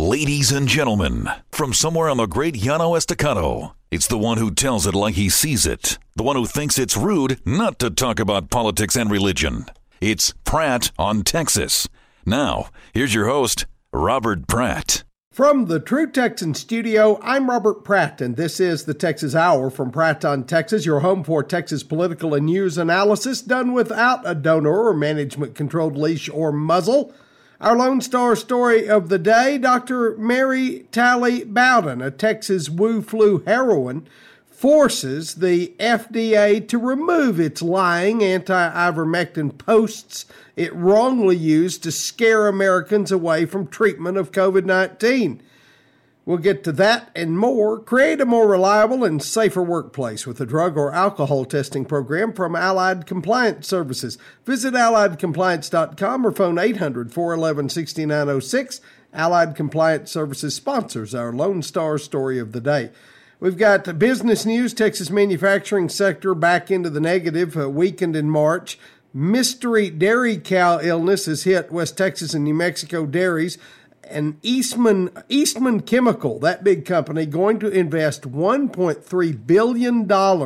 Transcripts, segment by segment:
Ladies and gentlemen, from somewhere on the great Llano Estacado, it's the one who tells it like he sees it. The one who thinks it's rude not to talk about politics and religion. It's Pratt on Texas. Now, here's your host, Robert Pratt. From the True Texan studio, I'm Robert Pratt, and this is the Texas Hour from Pratt on Texas, your home for Texas political and news analysis done without a donor or management-controlled leash or muzzle. Our Lone Star story of the day, Dr. Mary Talley Bowden, a Texas Wu-Flu heroine, forces the FDA to remove its lying anti-ivermectin posts it wrongly used to scare Americans away from treatment of COVID-19. We'll get to that and more. Create a more reliable and safer workplace with a drug or alcohol testing program from Allied Compliance Services. Visit AlliedCompliance.com or phone 800-411-6906. Allied Compliance Services sponsors our Lone Star story of the day. We've got business news. Texas manufacturing sector back into the negative, weakened in March. Mystery dairy cow illness has hit West Texas and New Mexico dairies. And Eastman Chemical, that big company, going to invest $1.3 billion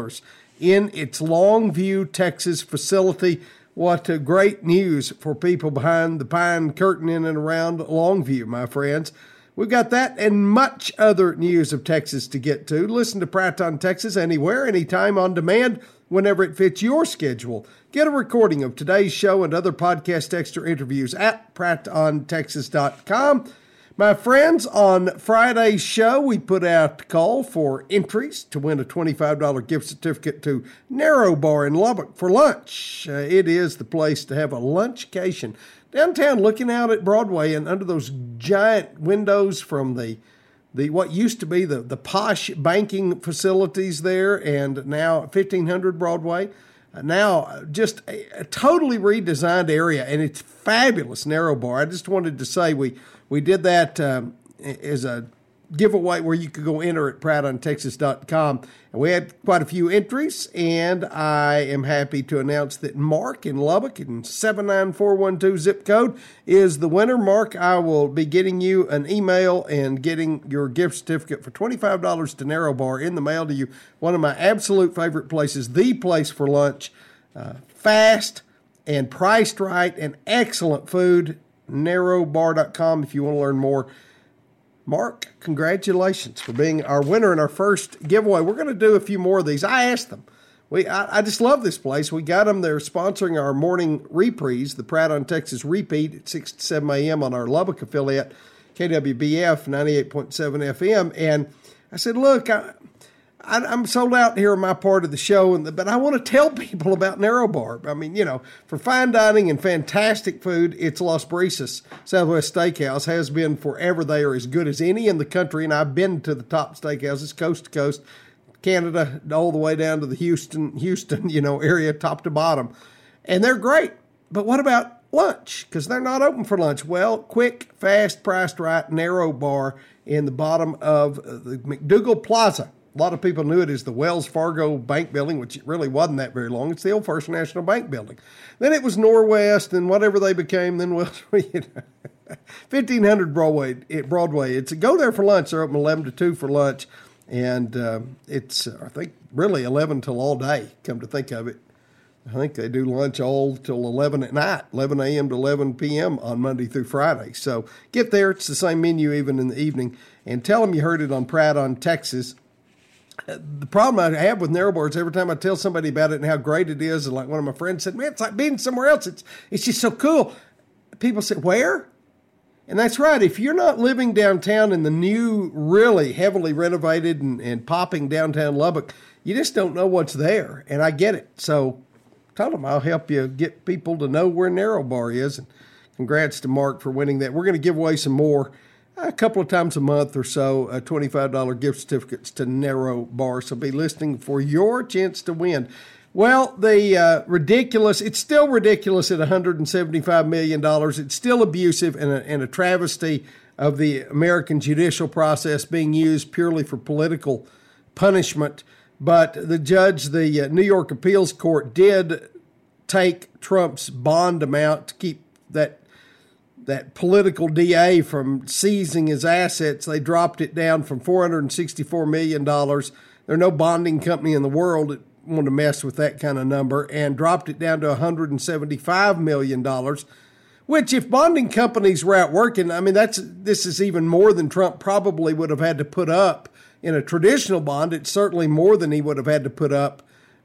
in its Longview, Texas facility. What a great news for people behind the pine curtain in and around Longview, my friends. We've got that and much other news of Texas to get to. Listen to Pratt on Texas anywhere, anytime, on demand, whenever it fits your schedule. Get a recording of today's show and other podcast extra interviews at PrattOnTexas.com. My friends, on Friday's show, we put out a call for entries to win a $25 gift certificate to Narrow Bar in Lubbock for lunch. It is the place to have a lunchcation. Downtown, looking out at Broadway and under those giant windows from the what used to be the posh banking facilities there, and now 1500 Broadway. Now just a totally redesigned area, and it's fabulous. Narrow Bar. I just wanted to say we did that as a giveaway where you could go enter at PrattOnTexas.com. And we had quite a few entries, and I am happy to announce that Mark in Lubbock in 79412 zip code is the winner. Mark, I will be getting you an email and getting your gift certificate for $25 to Narrow Bar in the mail to you. One of my absolute favorite places, the place for lunch. Fast and priced right and excellent food. Narrowbar.com if you want to learn more. Mark, congratulations for being our winner in our first giveaway. We're going to do a few more of these. I asked them. I just love this place. We got them. They're sponsoring our morning reprise, the Pratt on Texas repeat at 6 to 7 a.m. on our Lubbock affiliate, KWBF 98.7 FM. And I said, look, I'm sold out here in my part of the show, but I want to tell people about Narrow Bar. I mean, for fine dining and fantastic food, it's Las Brisas Southwest Steakhouse. Has been forever. They are as good as any in the country, and I've been to the top steakhouses, coast to coast, Canada, all the way down to the Houston, area, top to bottom. And they're great. But what about lunch? Because they're not open for lunch. Well, quick, fast, priced right, Narrow Bar in the bottom of the McDougal Plaza. A lot of people knew it as the Wells Fargo Bank Building, which it really wasn't that very long. It's the old First National Bank Building. Then it was Norwest, and whatever they became, then 1500 Broadway. It's go there for lunch. They're open 11 to 2 for lunch, and it's, I think, really 11 till all day, come to think of it. I think they do lunch all till 11 at night, 11 a.m. to 11 p.m. on Monday through Friday. So get there. It's the same menu even in the evening, and tell them you heard it on Pratt on Texas. The problem I have with Narrow Bar is every time I tell somebody about it and how great it is, and like one of my friends said, man, it's like being somewhere else. It's just so cool. People say, where? And that's right. If you're not living downtown in the new, really heavily renovated and popping downtown Lubbock, you just don't know what's there. And I get it. So tell them I'll help you get people to know where Narrow Bar is. And congrats to Mark for winning that. We're going to give away some more a couple of times a month or so, $25 gift certificates to Narrow Bar. So be listening for your chance to win. Well, it's still ridiculous at $175 million. It's still abusive and a travesty of the American judicial process being used purely for political punishment. But the judge, the New York Appeals Court, did take Trump's bond amount to keep that that political DA from seizing his assets. They dropped it down from $464 million. There's no bonding company in the world that wanted to mess with that kind of number, and dropped it down to $175 million, which if bonding companies were out working, I mean, this is even more than Trump probably would have had to put up in a traditional bond. It's certainly more than he would have had to put up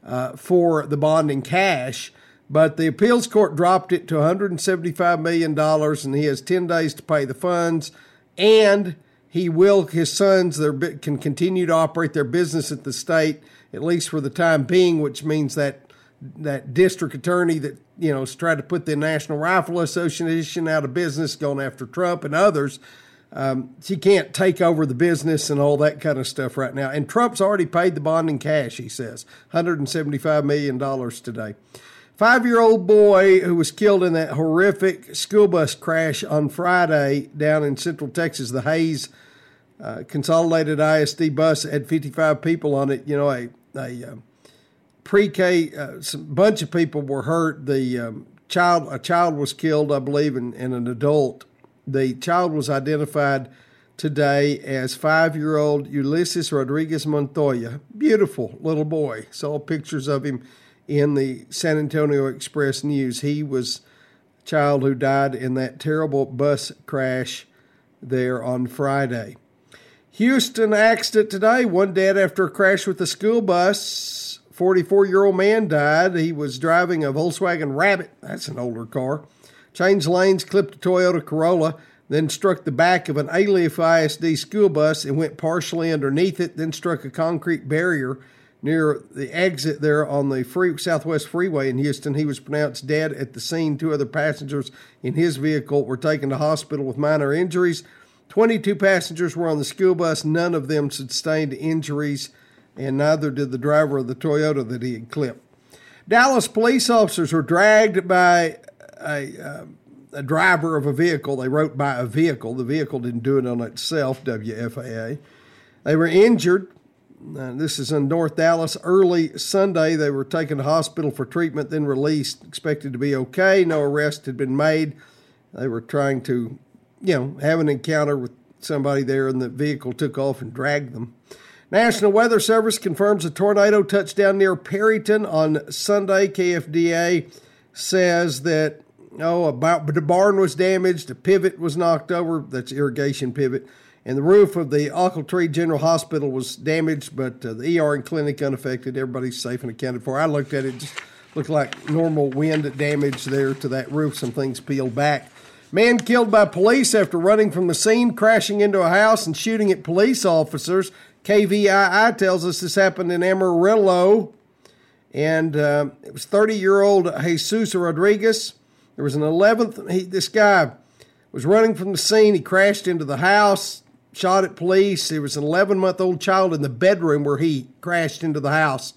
for the bond in cash. But the appeals court dropped it to $175 million, and he has 10 days to pay the funds. And his sons can continue to operate their business at the state, at least for the time being, which means that district attorney that, has tried to put the National Rifle Association out of business, going after Trump and others, she can't take over the business and all that kind of stuff right now. And Trump's already paid the bond in cash, he says, $175 million today. 5-year-old boy who was killed in that horrific school bus crash on Friday down in Central Texas, the Hayes Consolidated ISD bus had 55 people on it. A pre-K, a bunch of people were hurt. A child was killed, I believe, and an adult. The child was identified today as 5-year-old Ulysses Rodriguez Montoya. Beautiful little boy. Saw pictures of him in the San Antonio Express News. He was a child who died in that terrible bus crash there on Friday. Houston accident today. One dead after a crash with a school bus. 44-year-old man died. He was driving a Volkswagen Rabbit. That's an older car. Changed lanes, clipped a Toyota Corolla, then struck the back of an Alief ISD school bus and went partially underneath it, then struck a concrete barrier near the exit there on the Southwest Freeway in Houston. He was pronounced dead at the scene. 2 other passengers in his vehicle were taken to hospital with minor injuries. 22 passengers were on the school bus. None of them sustained injuries, and neither did the driver of the Toyota that he had clipped. Dallas police officers were dragged by a driver of a vehicle. They wrote by a vehicle. The vehicle didn't do it on itself, WFAA. They were injured. This is in North Dallas. Early Sunday, they were taken to hospital for treatment, then released, expected to be okay. No arrest had been made. They were trying to, have an encounter with somebody there, and the vehicle took off and dragged them. National Weather Service confirms a tornado touched down near Perryton on Sunday. KFDA says that, the barn was damaged, a pivot was knocked over, that's irrigation pivot, and the roof of the Ochiltree General Hospital was damaged, but the ER and clinic unaffected. Everybody's safe and accounted for. I looked at it, just looked like normal wind damage there to that roof. Some things peeled back. Man killed by police after running from the scene, crashing into a house and shooting at police officers. KVII tells us this happened in Amarillo, and it was 30-year-old Jesus Rodriguez. There was an 11th. This guy was running from the scene. He crashed into the house, shot at police. There was an 11-month-old child in the bedroom where he crashed into the house.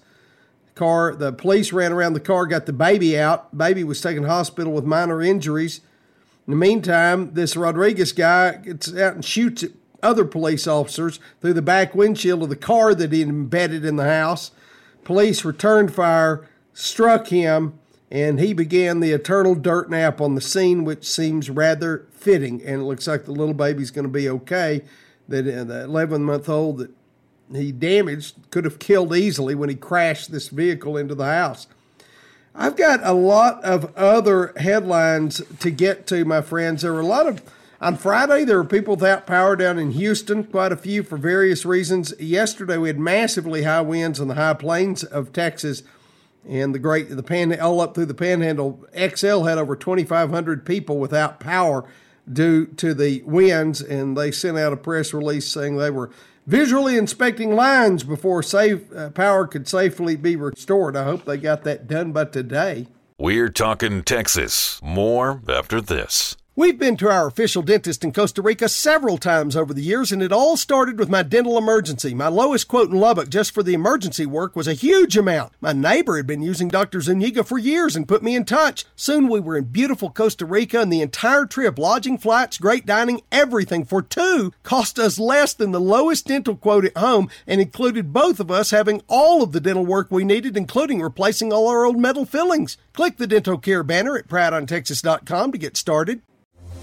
The police ran around the car, got the baby out. Baby was taken to hospital with minor injuries. In the meantime, this Rodriguez guy gets out and shoots at other police officers through the back windshield of the car that he embedded in the house. Police returned fire, struck him, and he began the eternal dirt nap on the scene, which seems rather fitting. And it looks like the little baby's going to be okay. That the 11-month-old that he damaged could have killed easily when he crashed this vehicle into the house. I've got a lot of other headlines to get to, my friends. There were on Friday, there were people without power down in Houston, quite a few for various reasons. Yesterday, we had massively high winds on the high plains of Texas and all up through the Panhandle. XL had over 2,500 people without power due to the winds, and they sent out a press release saying they were visually inspecting lines before power could safely be restored. I hope they got that done by today. We're talking Texas. More after this. We've been to our official dentist in Costa Rica several times over the years, and it all started with my dental emergency. My lowest quote in Lubbock just for the emergency work was a huge amount. My neighbor had been using Dr. Zuniga for years and put me in touch. Soon we were in beautiful Costa Rica, and the entire trip, lodging, flights, great dining, everything for two cost us less than the lowest dental quote at home and included both of us having all of the dental work we needed, including replacing all our old metal fillings. Click the Dental Care banner at ProudOnTexas.com to get started.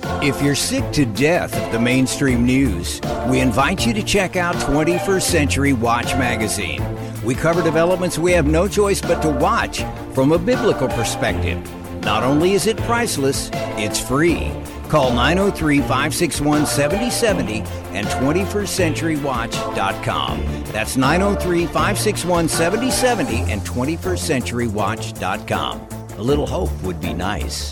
If you're sick to death of the mainstream news, we invite you to check out 21st Century Watch magazine. We cover developments we have no choice but to watch from a biblical perspective. Not only is it priceless, it's free. Call 903-561-7070 and 21stcenturywatch.com. That's 903-561-7070 and 21stcenturywatch.com. A little hope would be nice.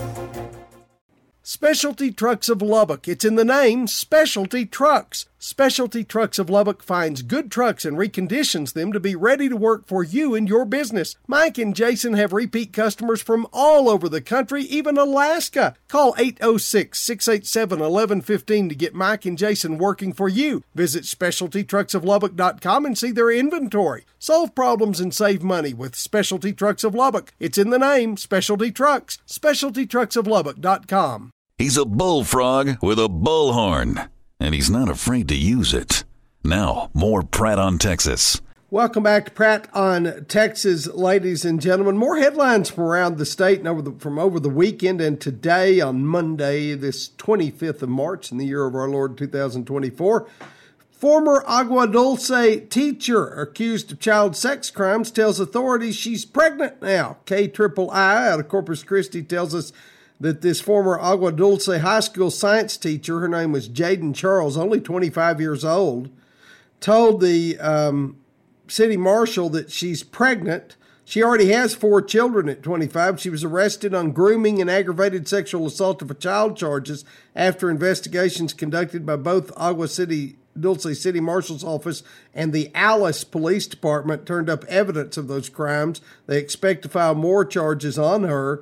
Specialty Trucks of Lubbock. It's in the name, Specialty Trucks. Specialty Trucks of Lubbock finds good trucks and reconditions them to be ready to work for you and your business. Mike and Jason have repeat customers from all over the country, even Alaska. Call 806-687-1115 to get Mike and Jason working for you. Visit SpecialtyTrucksOfLubbock.com and see their inventory. Solve problems and save money with Specialty Trucks of Lubbock. It's in the name, Specialty Trucks. SpecialtyTrucksOfLubbock.com. He's a bullfrog with a bullhorn, and he's not afraid to use it. Now, more Pratt on Texas. Welcome back to Pratt on Texas, ladies and gentlemen. More headlines from around the state and from over the weekend and today on Monday, this 25th of March in the year of our Lord 2024. Former Agua Dulce teacher accused of child sex crimes tells authorities she's pregnant now. KIII out of Corpus Christi tells us that this former Agua Dulce high school science teacher, her name was Jaden Charles, only 25 years old, told the city marshal that she's pregnant. She already has 4 children at 25. She was arrested on grooming and aggravated sexual assault of a child charges after investigations conducted by both Agua Dulce City Marshal's Office and the Alice Police Department turned up evidence of those crimes. They expect to file more charges on her.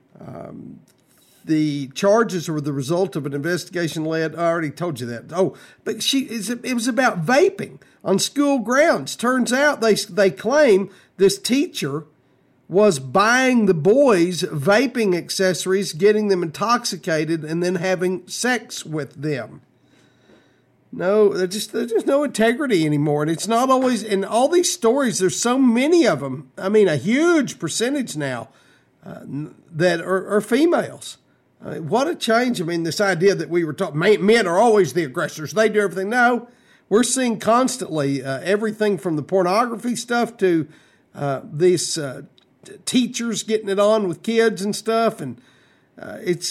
The charges were the result of an investigation led. I already told you that. Oh, but it was about vaping on school grounds. Turns out they claim this teacher was buying the boys vaping accessories, getting them intoxicated, and then having sex with them. No, there's just no integrity anymore. And it's not always, in all these stories, there's so many of them. I mean, a huge percentage now that are females. What a change. I mean, this idea that we were taught men are always the aggressors. They do everything. No, we're seeing constantly everything from the pornography stuff to these teachers getting it on with kids and stuff. And it's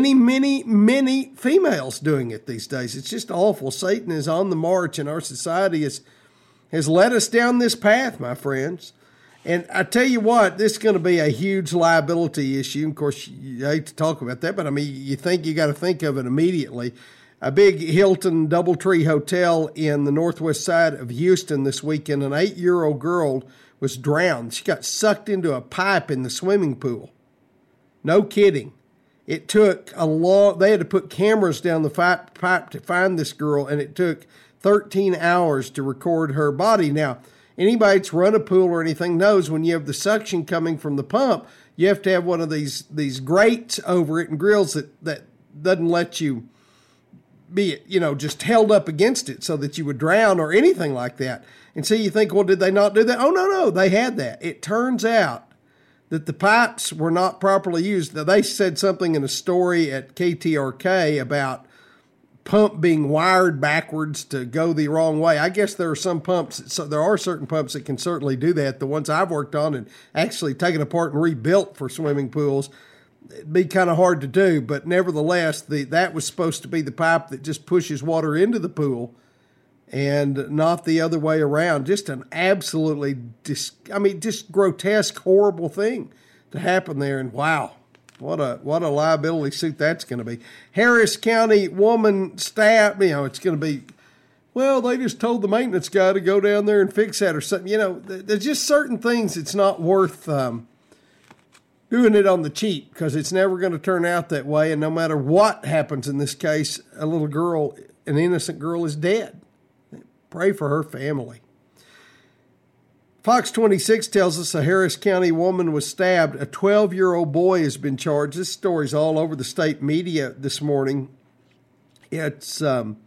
many females doing it these days. It's just awful. Satan is on the march, and our society has led us down this path, my friends. And I tell you what, this is going to be a huge liability issue. Of course, you hate to talk about that, but I mean, you got to think of it immediately. A big Hilton DoubleTree hotel in the northwest side of Houston this weekend, an 8-year-old girl was drowned. She got sucked into a pipe in the swimming pool. No kidding. It took they had to put cameras down the pipe to find this girl, and it took 13 hours to record her body. Now, anybody that's run a pool or anything knows when you have the suction coming from the pump, you have to have one of these grates over it and grills that doesn't let you be, just held up against it so that you would drown or anything like that. And so you think, well, did they not do that? Oh, no, they had that. It turns out that the pipes were not properly used. Now, they said something in a story at KTRK about pump being wired backwards to go the wrong way. I guess there are some pumps, so there are certain pumps that can certainly do that. The ones I've worked on and actually taken apart and rebuilt for swimming pools, it'd be kind of hard to do, but nevertheless, that was supposed to be the pipe that just pushes water into the pool and not the other way around. Just an absolutely, just grotesque, horrible thing to happen there. And wow, what a liability suit that's going to be. Harris County woman stabbed, it's going to be, well, they just told the maintenance guy to go down there and fix that or something. There's just certain things it's not worth doing it on the cheap because it's never going to turn out that way. And no matter what happens in this case, a little girl, an innocent girl, is dead. Pray for her family. Fox 26 tells us a Harris County woman was stabbed. A 12-year-old boy has been charged. This story's all over the state media this morning. It's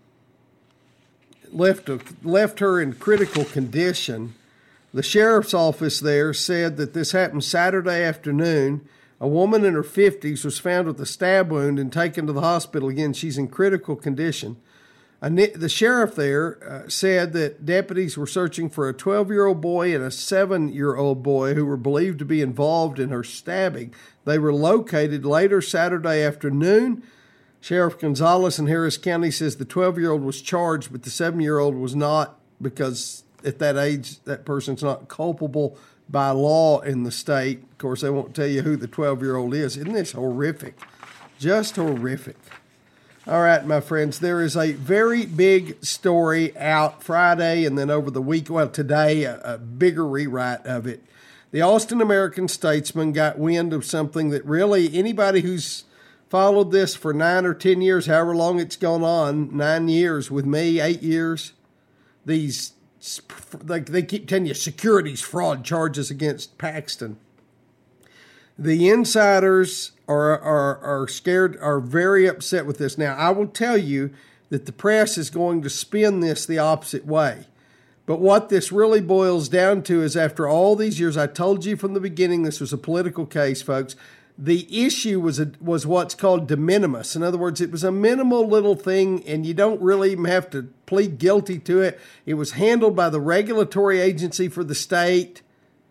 left her in critical condition. The sheriff's office there said that this happened Saturday afternoon A woman in her 50s was found with a stab wound and taken to the hospital. Again, she's in critical condition. The sheriff there said that deputies were searching for a 12-year-old boy and a 7-year-old boy who were believed to be involved in her stabbing. They were located later Saturday afternoon. Sheriff Gonzalez in Harris County says the 12-year-old was charged, but the 7-year-old was not, because at that age, that person's not culpable by law in the state. Of course, they won't tell you who the 12-year-old is. Isn't this horrific? Just horrific. All right, my friends, there is a very big story out Friday and then over the week, well, today, a bigger rewrite of it. The Austin American-Statesman got wind of something that really anybody who's followed this for 9 or 10 years, however long it's gone on, 9 years with me, 8 years, they keep telling you securities fraud charges against Paxton. The insiders are scared, are very upset with this. Now, I will tell you that the press is going to spin this the opposite way. But what this really boils down to is after all these years, I told you from the beginning this was a political case, folks. The issue was what's called de minimis. In other words, it was a minimal little thing, and you don't really even have to plead guilty to it. It was handled by the regulatory agency for the state,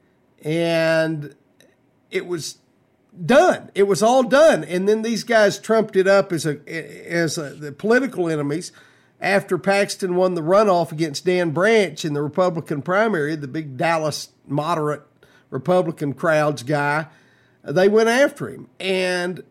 and it was done. It was all done. And then these guys trumped it up as the political enemies after Paxton won the runoff against Dan Branch in the Republican primary, the big Dallas moderate Republican crowds guy. They went after him. And,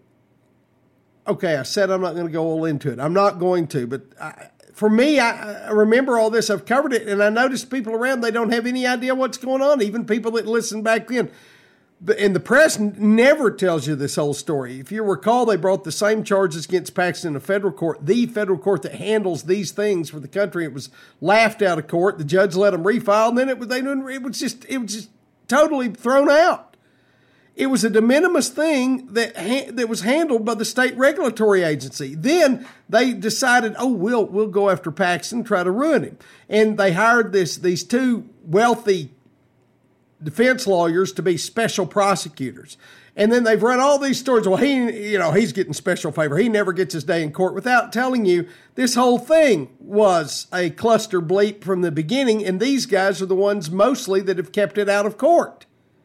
okay, I said I'm not going to go all into it. I'm not going to. But for me, I remember all this. I've covered it. And I noticed people around, they don't have any idea what's going on, even people that listened back then. And the press never tells you this whole story. If you recall, they brought the same charges against Paxton in a federal court, the federal court that handles these things for the country. It was laughed out of court. The judge let them refile, and then it was just totally thrown out. It was a de minimis thing that was handled by the state regulatory agency. Then they decided, we'll go after Paxton, try to ruin him, and they hired these two wealthy defense lawyers to be special prosecutors. And then they've run all these stories. Well, he's getting special favor. He never gets his day in court, without telling you this whole thing was a cluster bleep from the beginning. And these guys are the ones mostly that have kept it out of court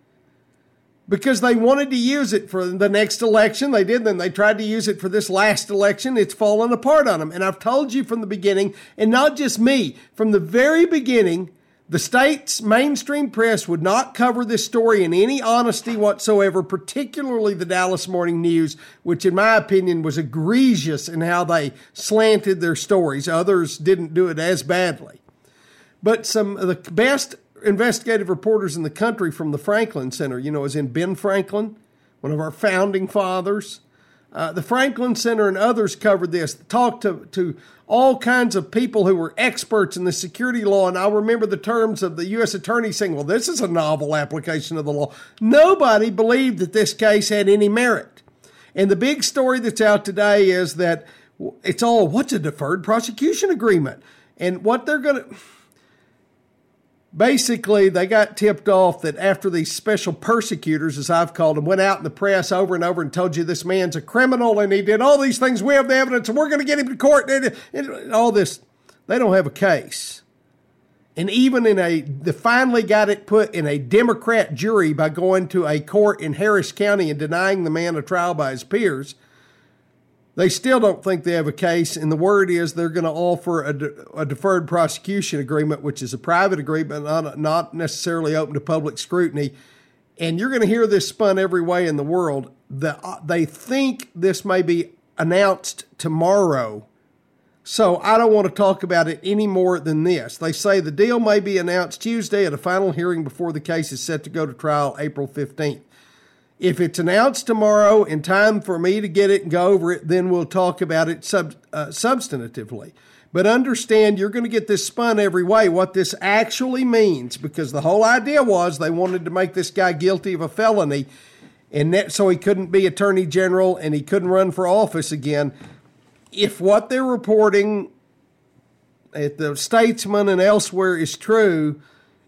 because they wanted to use it for the next election. They did. Then they tried to use it for this last election. It's fallen apart on them. And I've told you from the beginning, and not just me, from the very beginning, the state's mainstream press would not cover this story in any honesty whatsoever, particularly the Dallas Morning News, which in my opinion was egregious in how they slanted their stories. Others didn't do it as badly. But some of the best investigative reporters in the country from the Franklin Center, as in Ben Franklin, one of our founding fathers, the Franklin Center and others covered this, talked to all kinds of people who were experts in the security law. And I'll remember the terms of the U.S. attorney saying, well, this is a novel application of the law. Nobody believed that this case had any merit. And the big story that's out today is that what's a deferred prosecution agreement? And what they're going to... Basically, they got tipped off that after these special persecutors, as I've called them, went out in the press over and over and told you this man's a criminal and he did all these things, we have the evidence and we're going to get him to court and all this, they don't have a case. And even they finally got it put in a Democrat jury by going to a court in Harris County and denying the man a trial by his peers. They still don't think they have a case, and the word is they're going to offer a deferred prosecution agreement, which is a private agreement, not necessarily open to public scrutiny. And you're going to hear this spun every way in the world. They think this may be announced tomorrow, so I don't want to talk about it any more than this. They say the deal may be announced Tuesday at a final hearing before the case is set to go to trial April 15th. If it's announced tomorrow in time for me to get it and go over it, then we'll talk about it substantively. But understand, you're going to get this spun every way, what this actually means, because the whole idea was they wanted to make this guy guilty of a felony, and so he couldn't be attorney general and he couldn't run for office again. If what they're reporting at the Statesman and elsewhere is true,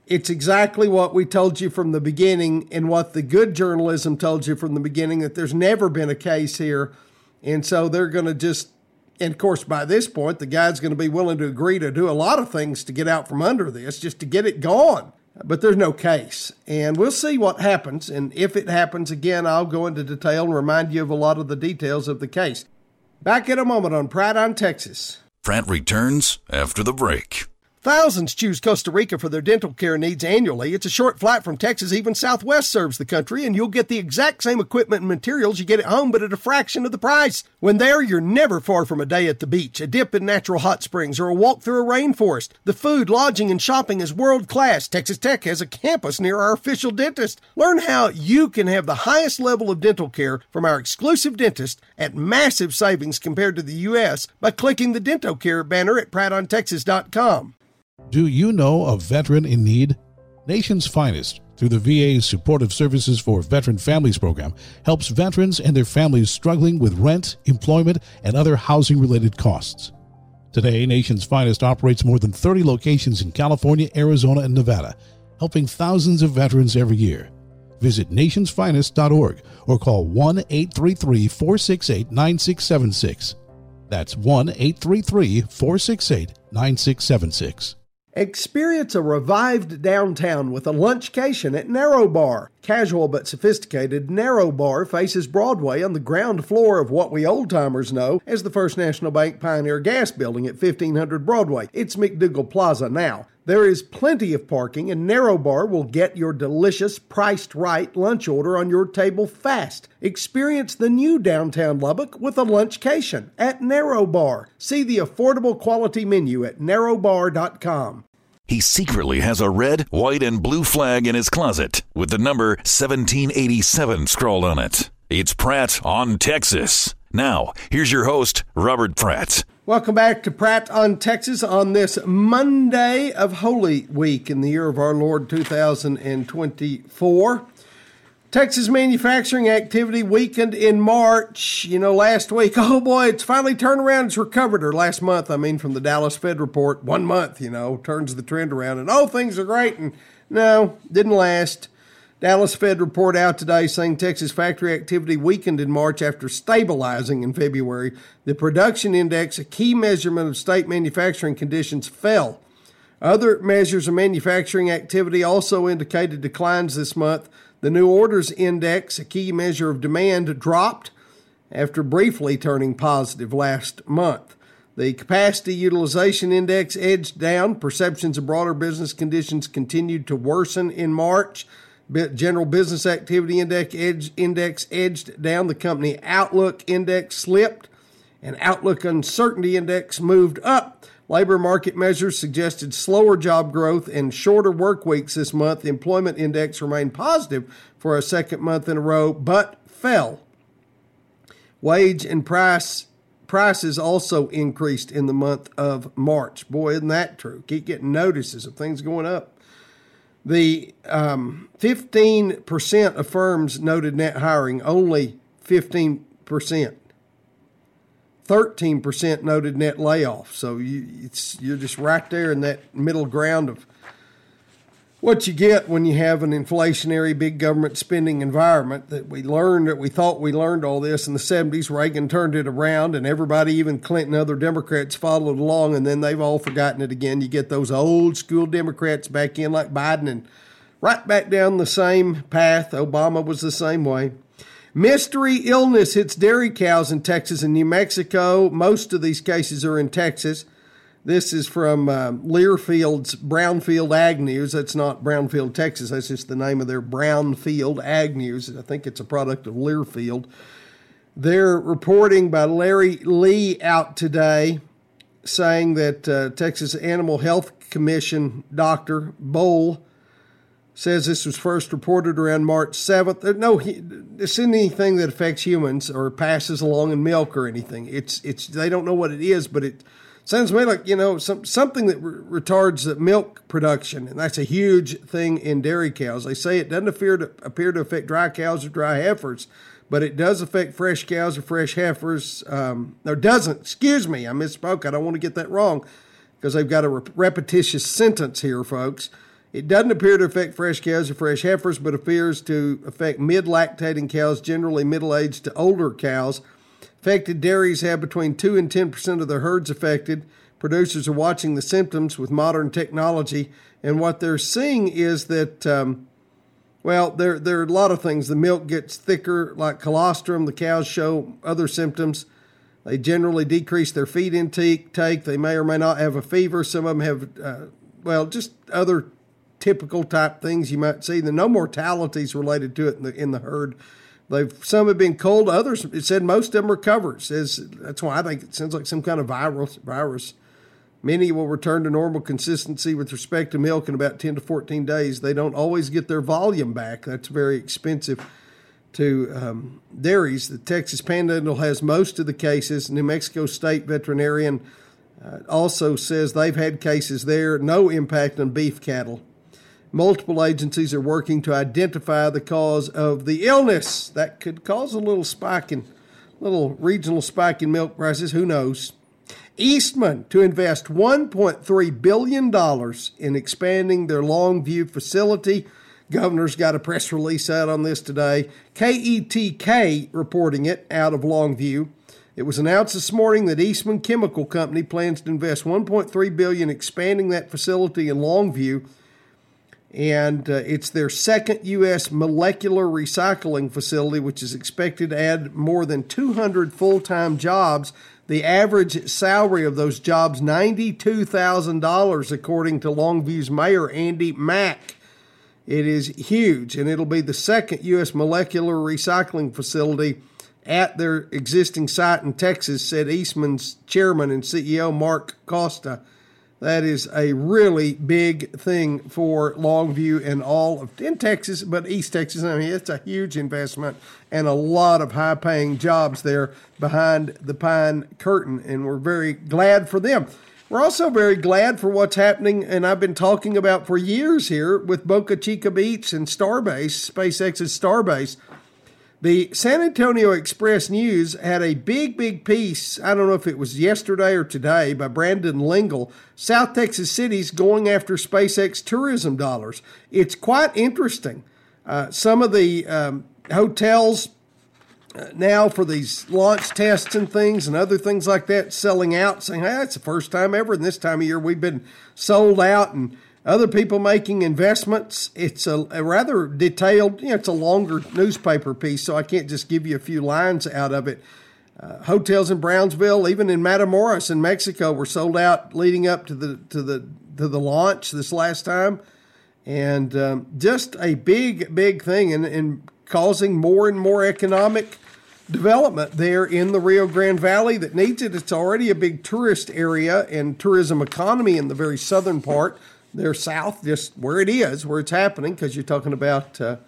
It's exactly what we told you from the beginning and what the good journalism told you from the beginning, that there's never been a case here. And so they're going to just, and of course, by this point, the guy's going to be willing to agree to do a lot of things to get out from under this, just to get it gone. But there's no case. And we'll see what happens. And if it happens again, I'll go into detail and remind you of a lot of the details of the case. Back in a moment on Pratt on Texas. Pratt returns after the break. Thousands choose Costa Rica for their dental care needs annually. It's a short flight from Texas. Even Southwest serves the country, and you'll get the exact same equipment and materials you get at home, but at a fraction of the price. When there, you're never far from a day at the beach, a dip in natural hot springs, or a walk through a rainforest. The food, lodging, and shopping is world-class. Texas Tech has a campus near our official dentist. Learn how you can have the highest level of dental care from our exclusive dentist at massive savings compared to the U.S. by clicking the DentoCare banner at PrattOnTexas.com. Do you know a veteran in need? Nation's Finest, through the VA's Supportive Services for Veteran Families program, helps veterans and their families struggling with rent, employment, and other housing-related costs. Today, Nation's Finest operates more than 30 locations in California, Arizona, and Nevada, helping thousands of veterans every year. Visit nationsfinest.org or call 1-833-468-9676. That's 1-833-468-9676. Experience a revived downtown with a lunchcation at Narrow Bar. Casual but sophisticated, Narrow Bar faces Broadway on the ground floor of what we old-timers know as the First National Bank Pioneer Gas Building at 1500 Broadway. It's McDougal Plaza now. There is plenty of parking, and Narrow Bar will get your delicious, priced-right lunch order on your table fast. Experience the new downtown Lubbock with a lunchcation at Narrow Bar. See the affordable quality menu at narrowbar.com. He secretly has a red, white, and blue flag in his closet with the number 1787 scrawled on it. It's Pratt on Texas. Now, here's your host, Robert Pratt. Welcome back to Pratt on Texas on this Monday of Holy Week in the year of our Lord 2024. Texas manufacturing activity weakened in March. Last week, oh boy, it's finally turned around. It's recovered. Or last month, from the Dallas Fed report, 1 month, turns the trend around. And, things are great. And no, didn't last. Dallas Fed report out today saying Texas factory activity weakened in March after stabilizing in February. The production index, a key measurement of state manufacturing conditions, fell. Other measures of manufacturing activity also indicated declines this month. The new orders index, a key measure of demand, dropped after briefly turning positive last month. The capacity utilization index edged down. Perceptions of broader business conditions continued to worsen in March. General Business Activity Index edged down. The company Outlook Index slipped, and Outlook Uncertainty Index moved up. Labor market measures suggested slower job growth and shorter work weeks this month. The Employment Index remained positive for a second month in a row, but fell. Wage and prices also increased in the month of March. Boy, isn't that true? Keep getting notices of things going up. The 15% of firms noted net hiring, only 15%. 13% noted net layoffs. So you're just right there in that middle ground of what you get when you have an inflationary big government spending environment that we thought we learned all this in the 70s. Reagan turned it around, and everybody, even Clinton and other Democrats, followed along, and then they've all forgotten it again. You get those old school Democrats back in like Biden and right back down the same path. Obama was the same way. Mystery illness hits dairy cows in Texas and New Mexico. Most of these cases are in Texas. This is from Learfield's Brownfield Ag News. That's not Brownfield, Texas. That's just the name of their Brownfield Ag News. I think it's a product of Learfield. They're reporting by Larry Lee out today saying that Texas Animal Health Commission Dr. Bowl says this was first reported around March 7th. No, it's anything that affects humans or passes along in milk or anything. It's they don't know what it is, but it sounds to me like, something that retards the milk production, and that's a huge thing in dairy cows. They say it doesn't appear to affect dry cows or dry heifers, but it does affect fresh cows or fresh heifers. Or doesn't, excuse me, I misspoke. I don't want to get that wrong because they've got a repetitious sentence here, folks. It doesn't appear to affect fresh cows or fresh heifers, but appears to affect mid-lactating cows, generally middle-aged to older cows. Affected dairies have between 2 and 10% of their herds affected. Producers are watching the symptoms with modern technology, and what they're seeing is that, there are a lot of things. The milk gets thicker, like colostrum. The cows show other symptoms. They generally decrease their feed intake. They may or may not have a fever. Some of them have, just other typical type things you might see. There are no mortalities related to it in the herd. Some have been cold. Others, it said most of them recover. That's why I think it sounds like some kind of virus. Many will return to normal consistency with respect to milk in about 10 to 14 days. They don't always get their volume back. That's very expensive to dairies. The Texas Panhandle has most of the cases. New Mexico State veterinarian also says they've had cases there. No impact on beef cattle. Multiple agencies are working to identify the cause of the illness. That could cause a little regional spike in milk prices. Who knows? Eastman to invest $1.3 billion in expanding their Longview facility. Governor's got a press release out on this today. KETK reporting it out of Longview. It was announced this morning that Eastman Chemical Company plans to invest $1.3 billion expanding that facility in Longview. And it's their second U.S. molecular recycling facility, which is expected to add more than 200 full-time jobs. The average salary of those jobs, $92,000, according to Longview's mayor, Andy Mack. It is huge, and it'll be the second U.S. molecular recycling facility at their existing site in Texas, said Eastman's chairman and CEO, Mark Costa. That is a really big thing for Longview and in Texas, but East Texas. I mean, it's a huge investment and a lot of high-paying jobs there behind the pine curtain, and we're very glad for them. We're also very glad for what's happening, and I've been talking about for years here with Boca Chica Beach and Starbase, SpaceX's Starbase. The San Antonio Express-News had a big piece, I don't know if it was yesterday or today, by Brandon Lingle, South Texas cities going after SpaceX tourism dollars. It's quite interesting. Some of the hotels now for these launch tests and things and other things like that selling out, saying, hey, it's the first time ever in this time of year we've been sold out, and other people making investments. It's a rather detailed, it's a longer newspaper piece, so I can't just give you a few lines out of it. Hotels in Brownsville, even in Matamoros in Mexico, were sold out leading up to the launch this last time, and just a big thing, and causing more and more economic development there in the Rio Grande Valley that needs it. It's already a big tourist area and tourism economy in the very southern part. They're south, just where it is, where it's happening, because you're talking about the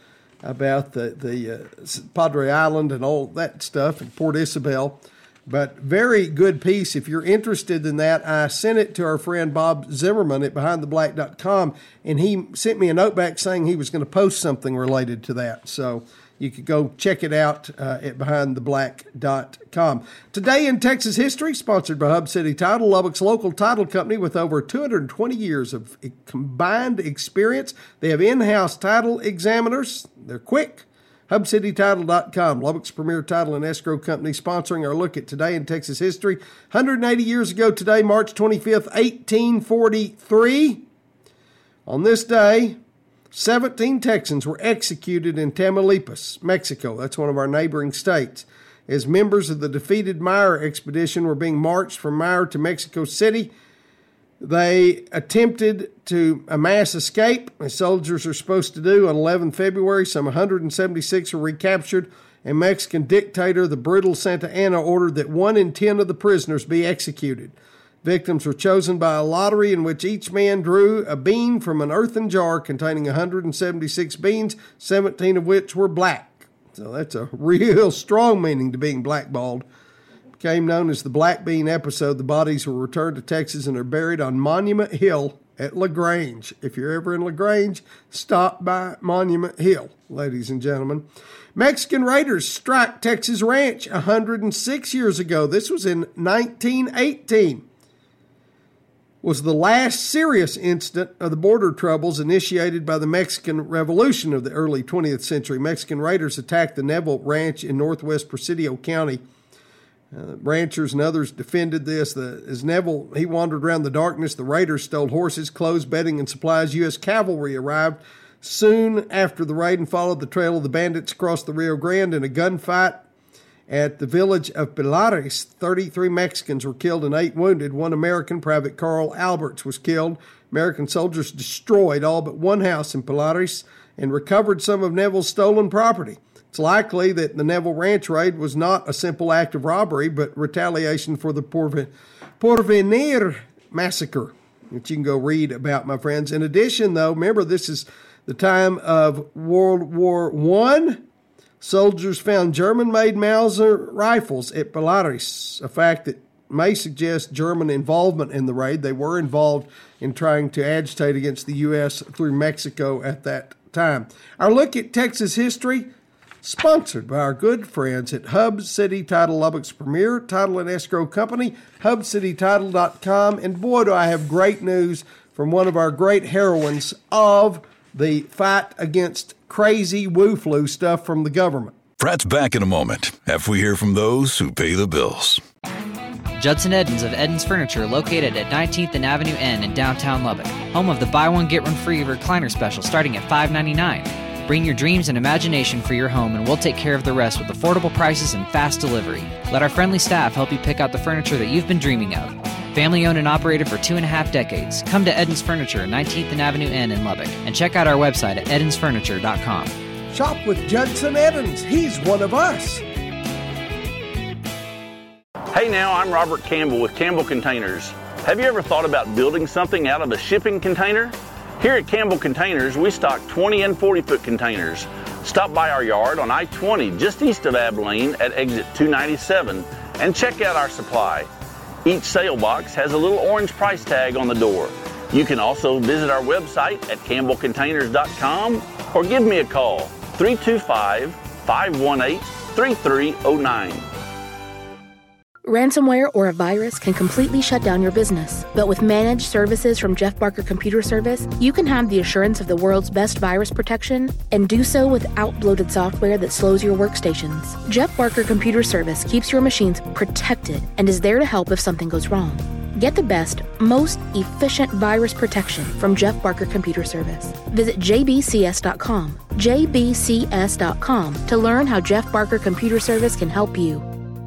Padre Island and all that stuff, and Port Isabel. But very good piece. If you're interested in that, I sent it to our friend Bob Zimmerman at BehindTheBlack.com, and he sent me a note back saying he was going to post something related to that. So you could go check it out at BehindTheBlack.com. Today in Texas history, sponsored by Hub City Title, Lubbock's local title company with over 220 years of combined experience. They have in-house title examiners. They're quick. HubCityTitle.com, Lubbock's premier title and escrow company, sponsoring our look at today in Texas history. 180 years ago today, March 25th, 1843. On this day, 17 Texans were executed in Tamaulipas, Mexico. That's one of our neighboring states. As members of the defeated Meyer expedition were being marched from Meyer to Mexico City, they attempted to a mass escape, as soldiers are supposed to do. On 11 February, some 176 were recaptured, and Mexican dictator, the brutal Santa Anna, ordered that 1 in 10 of the prisoners be executed. Victims were chosen by a lottery in which each man drew a bean from an earthen jar containing 176 beans, 17 of which were black. So that's a real strong meaning to being blackballed. Became known as the Black Bean episode. The bodies were returned to Texas and are buried on Monument Hill at LaGrange. If you're ever in LaGrange, stop by Monument Hill, ladies and gentlemen. Mexican raiders strike Texas ranch 106 years ago. This was in 1918. was the last serious incident of the border troubles initiated by the Mexican Revolution of the early 20th century. Mexican raiders attacked the Neville Ranch in northwest Presidio County. Ranchers and others defended this. As Neville, he wandered around the darkness, the raiders stole horses, clothes, bedding, and supplies. U.S. cavalry arrived soon after the raid and followed the trail of the bandits across the Rio Grande in a gunfight. At the village of Pilares, 33 Mexicans were killed and 8 wounded. One American, Private Carl Alberts, was killed. American soldiers destroyed all but one house in Pilares and recovered some of Neville's stolen property. It's likely that the Neville Ranch raid was not a simple act of robbery, but retaliation for the Porvenir massacre, which you can go read about, my friends. In addition, though, remember, this is the time of World War I. Soldiers found German-made Mauser rifles at Pilares, a fact that may suggest German involvement in the raid. They were involved in trying to agitate against the U.S. through Mexico at that time. Our look at Texas history, sponsored by our good friends at Hub City Title, Lubbock's premier title and escrow company, HubCityTitle.com. And boy, do I have great news from one of our great heroines of the fight against crazy woo-flu stuff from the government. Pratt's back in a moment after we hear from those who pay the bills. Judson Edens of Edens Furniture, located at 19th and Avenue N in downtown Lubbock. Home of the buy one, get one free recliner special starting at $5.99. Bring your dreams and imagination for your home and we'll take care of the rest with affordable prices and fast delivery. Let our friendly staff help you pick out the furniture that you've been dreaming of. Family owned and operated for 2.5 decades. Come to Edens Furniture, 19th and Avenue N in Lubbock, and check out our website at edensfurniture.com. Shop with Judson Edens. He's one of us. Hey now, I'm Robert Campbell with Campbell Containers. Have you ever thought about building something out of a shipping container? Here at Campbell Containers, we stock 20 and 40-foot containers. Stop by our yard on I-20 just east of Abilene at exit 297 and check out our supply. Each sale box has a little orange price tag on the door. You can also visit our website at campbellcontainers.com or give me a call, 325-518-3309. Ransomware or a virus can completely shut down your business. But with managed services from Jeff Barker Computer Service, you can have the assurance of the world's best virus protection and do so without bloated software that slows your workstations. Jeff Barker Computer Service keeps your machines protected and is there to help if something goes wrong. Get the best, most efficient virus protection from Jeff Barker Computer Service. Visit jbcs.com, jbcs.com, to learn how Jeff Barker Computer Service can help you.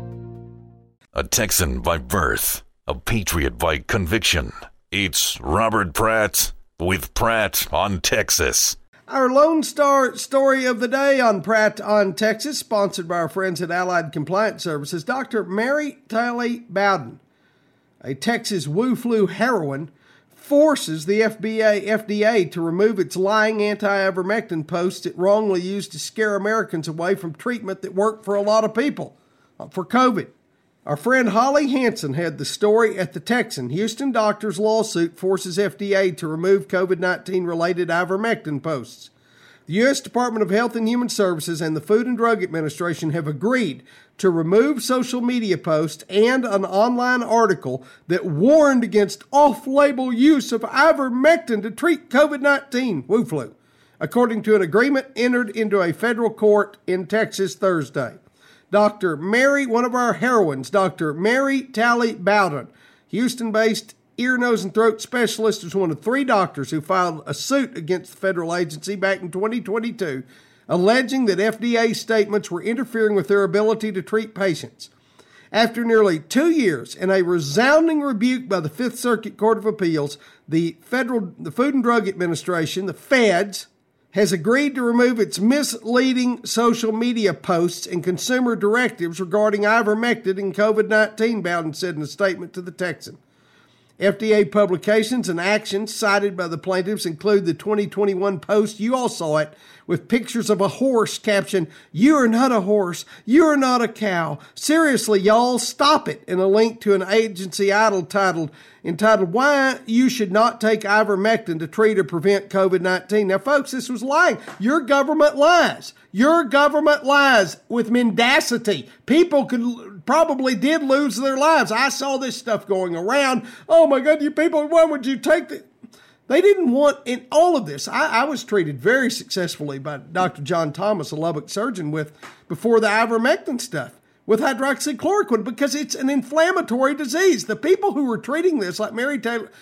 A Texan by birth, a patriot by conviction. It's Robert Pratt with Pratt on Texas. Our Lone Star story of the day on Pratt on Texas, sponsored by our friends at Allied Compliance Services. Dr. Mary Talley Bowden, a Texas Wu-Flu heroine, forces the FDA to remove its lying anti-ivermectin posts it wrongly used to scare Americans away from treatment that worked for a lot of people for COVID. Our friend Holly Hansen had the story at the Texan. Houston doctors' lawsuit forces FDA to remove COVID-19 related ivermectin posts. The U.S. Department of Health and Human Services and the Food and Drug Administration have agreed to remove social media posts and an online article that warned against off-label use of ivermectin to treat COVID-19 Wu-Flu, according to an agreement entered into a federal court in Texas Thursday. Dr. Mary, one of our heroines, Dr. Mary Talley Bowden, Houston-based ear, nose, and throat specialist, was one of 3 doctors who filed a suit against the federal agency back in 2022, alleging that FDA statements were interfering with their ability to treat patients. After nearly 2 years and a resounding rebuke by the Fifth Circuit Court of Appeals, the Food and Drug Administration, the feds, has agreed to remove its misleading social media posts and consumer directives regarding ivermectin and COVID-19, Bowden said in a statement to the Texan. FDA publications and actions cited by the plaintiffs include the 2021 post, you all saw it, with pictures of a horse captioned, "You are not a horse, you are not a cow. Seriously, y'all, stop it," and a link to an agency entitled Why You Should Not Take Ivermectin to Treat or Prevent COVID-19. Now, folks, this was lying. Your government lies. Your government lies with mendacity. People could probably did lose their lives. I saw this stuff going around. Oh my God, you people, why would you take the... They didn't want, in all of this, I was treated very successfully by Dr. John Thomas, a Lubbock surgeon, before the ivermectin stuff, with hydroxychloroquine, because it's an inflammatory disease. The people who were treating this, like Mary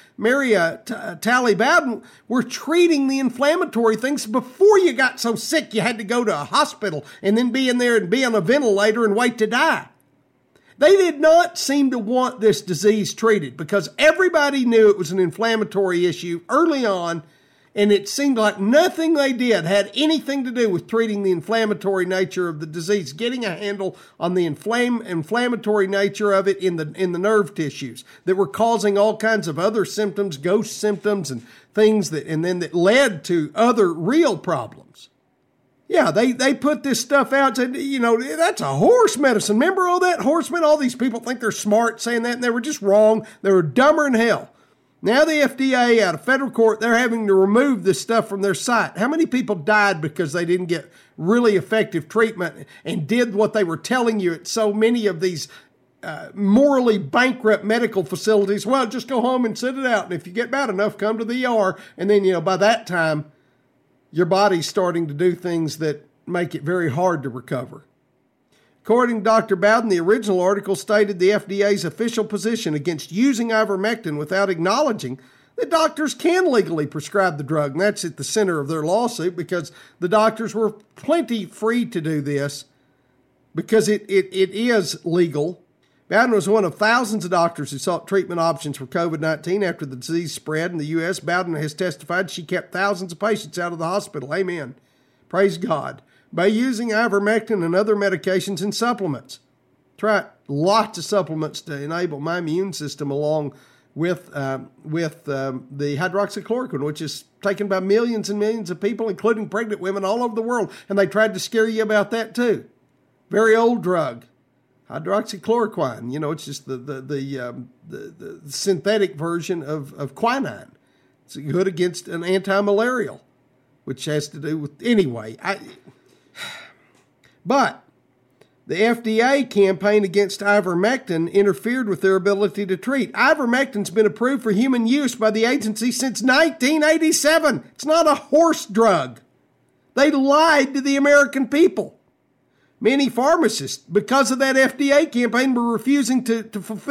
Talley Bowden, were treating the inflammatory things before you got so sick you had to go to a hospital and then be in there and be on a ventilator and wait to die. They did not seem to want this disease treated because everybody knew it was an inflammatory issue early on, and it seemed like nothing they did had anything to do with treating the inflammatory nature of the disease, getting a handle on the inflammatory nature of it in the nerve tissues that were causing all kinds of other symptoms, ghost symptoms, and things that led to other real problems. Yeah, they put this stuff out and said, that's a horse medicine. Remember all that horse medicine? All these people think they're smart saying that, and they were just wrong. They were dumber than hell. Now the FDA, out of federal court, they're having to remove this stuff from their site. How many people died because they didn't get really effective treatment and did what they were telling you at so many of these morally bankrupt medical facilities? Well, just go home and sit it out. And if you get bad enough, come to the ER. And then, by that time, your body's starting to do things that make it very hard to recover. According to Dr. Bowden, the original article stated the FDA's official position against using ivermectin without acknowledging that doctors can legally prescribe the drug. And that's at the center of their lawsuit, because the doctors were plenty free to do this because it is legal. Bowden was one of thousands of doctors who sought treatment options for COVID-19 after the disease spread in the U.S. Bowden has testified she kept thousands of patients out of the hospital. Amen. Praise God. By using ivermectin and other medications and supplements. Try lots of supplements to enable my immune system, along with the hydroxychloroquine, which is taken by millions and millions of people, including pregnant women all over the world. And they tried to scare you about that too. Very old drug. Hydroxychloroquine, it's just the synthetic version of quinine. It's good against an anti-malarial, which has to do with, anyway. But the FDA campaign against ivermectin interfered with their ability to treat. Ivermectin's been approved for human use by the agency since 1987. It's not a horse drug. They lied to the American people. Many pharmacists, because of that FDA campaign, were refusing to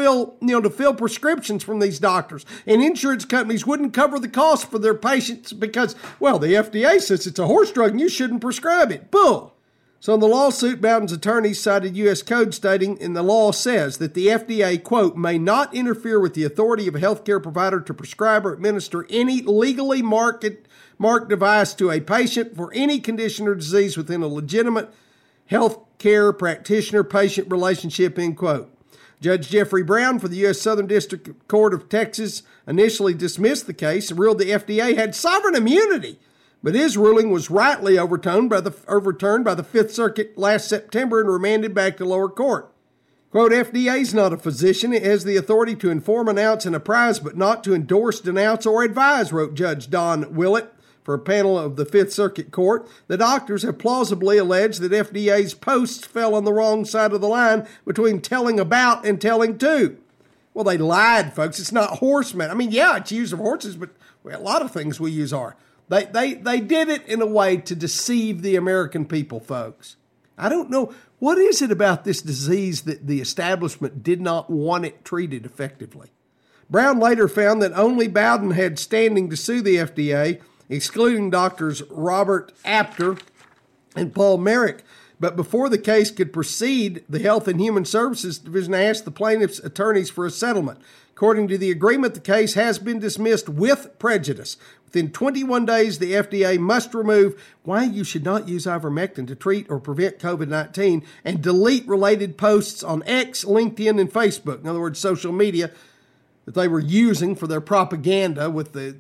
fill prescriptions from these doctors. And insurance companies wouldn't cover the cost for their patients because, the FDA says it's a horse drug and you shouldn't prescribe it. Bull. So in the lawsuit, Bowden's attorneys cited U.S. code stating, and the law says that the FDA, quote, may not interfere with the authority of a healthcare provider to prescribe or administer any legally marked device to a patient for any condition or disease within a legitimate health care practitioner-patient relationship, end quote. Judge Jeffrey Brown for the U.S. Southern District Court of Texas initially dismissed the case and ruled the FDA had sovereign immunity, but his ruling was rightly overturned by the Fifth Circuit last September and remanded back to lower court. Quote, FDA is not a physician. It has the authority to inform, announce, and apprise, but not to endorse, denounce, or advise, wrote Judge Don Willett for a panel of the Fifth Circuit Court. The doctors have plausibly alleged that FDA's posts fell on the wrong side of the line between telling about and telling to. Well, they lied, folks. It's not horsemen. It's use of horses, but a lot of things we use are. They did it in a way to deceive the American people, folks. I don't know. What is it about this disease that the establishment did not want it treated effectively? Brown later found that only Bowden had standing to sue the FDA, excluding doctors Robert Apter and Paul Merrick. But before the case could proceed, the Health and Human Services Division asked the plaintiff's attorneys for a settlement. According to the agreement, the case has been dismissed with prejudice. Within 21 days, the FDA must remove why you should not use ivermectin to treat or prevent COVID-19 and delete related posts on X, LinkedIn, and Facebook. In other words, social media that they were using for their propaganda with the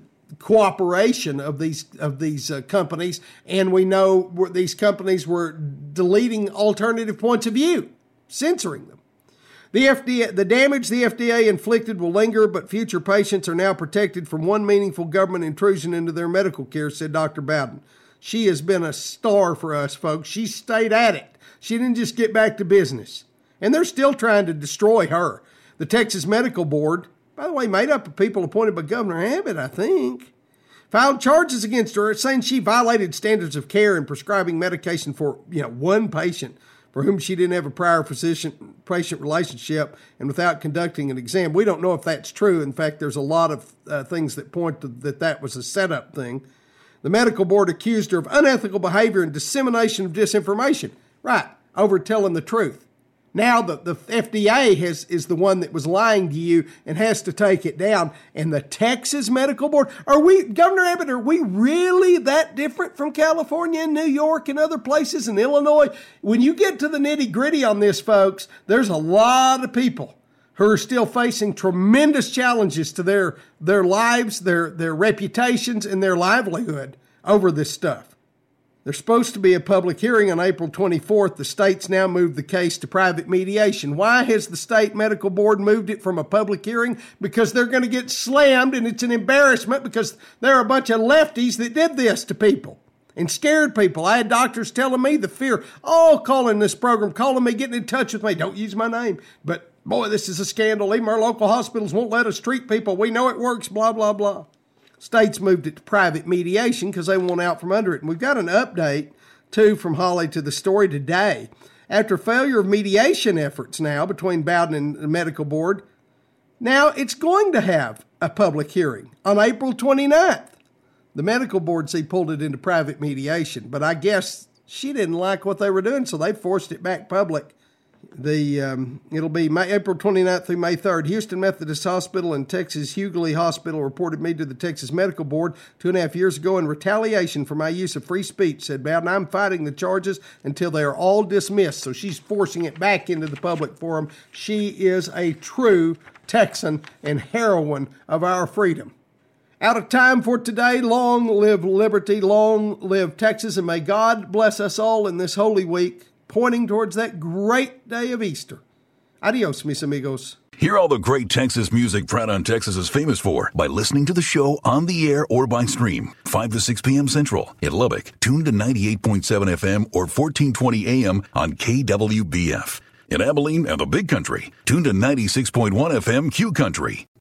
cooperation of these companies, and we know these companies were deleting alternative points of view, censoring them. The damage the FDA inflicted will linger, but future patients are now protected from one meaningful government intrusion into their medical care, said Dr. Bowden. She has been a star for us, folks. She stayed at it. She didn't just get back to business. And they're still trying to destroy her. The Texas Medical Board, by the way, made up of people appointed by Governor Abbott, I think, filed charges against her saying she violated standards of care in prescribing medication for, one patient for whom she didn't have a prior physician-patient relationship and without conducting an exam. We don't know if that's true. In fact, there's a lot of things that point to that was a setup thing. The medical board accused her of unethical behavior and dissemination of disinformation. Right, over telling the truth. Now the FDA is the one that was lying to you and has to take it down. And the Texas Medical Board, Governor Abbott, are we really that different from California and New York and other places in Illinois? When you get to the nitty gritty on this, folks, there's a lot of people who are still facing tremendous challenges to their lives, their reputations, and their livelihood over this stuff. There's supposed to be a public hearing on April 24th. The state's now moved the case to private mediation. Why has the state medical board moved it from a public hearing? Because they're going to get slammed, and it's an embarrassment because there are a bunch of lefties that did this to people and scared people. I had doctors telling me the fear, calling this program, calling me, getting in touch with me. Don't use my name, but boy, this is a scandal. Even our local hospitals won't let us treat people. We know it works, blah, blah, blah. States moved it to private mediation because they want out from under it. And we've got an update, too, from Holly to the story today. After failure of mediation efforts now between Bowden and the medical board, now it's going to have a public hearing on April 29th. The medical board, pulled it into private mediation, but I guess she didn't like what they were doing, so they forced it back public. It'll be April 29th through May 3rd. Houston Methodist Hospital and Texas Hughley Hospital reported me to the Texas Medical Board 2.5 years ago in retaliation for my use of free speech, said Bowden. I'm fighting the charges until they are all dismissed. So she's forcing it back into the public forum. She is a true Texan and heroine of our freedom. Out of time for today. Long live liberty, long live Texas, and may God bless us all in this holy week, pointing towards that great day of Easter. Adios, mis amigos. Hear all the great Texas music Pratt on Texas is famous for by listening to the show on the air or by stream. 5 to 6 p.m. Central. In Lubbock, tune to 98.7 FM or 1420 AM on KWBF. In Abilene and the Big Country, tune to 96.1 FM Q Country.